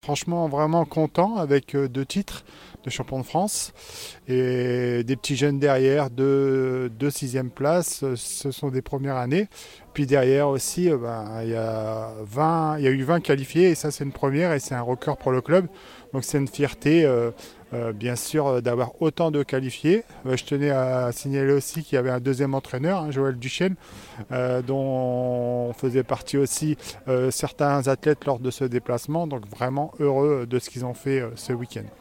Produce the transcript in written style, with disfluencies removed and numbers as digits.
Franchement, vraiment content avec 2 titres de champion de France et des petits jeunes derrière, de 6e place. Ce sont des premières années. Puis derrière aussi, il y a eu 20 qualifiés et ça c'est une première et c'est un record pour le club. Donc c'est une fierté. Bien sûr, d'avoir autant de qualifiés. Je tenais à signaler aussi qu'il y avait un deuxième entraîneur, hein, Joël Duchesne, dont faisait partie aussi certains athlètes lors de ce déplacement. Donc vraiment heureux de ce qu'ils ont fait ce week-end.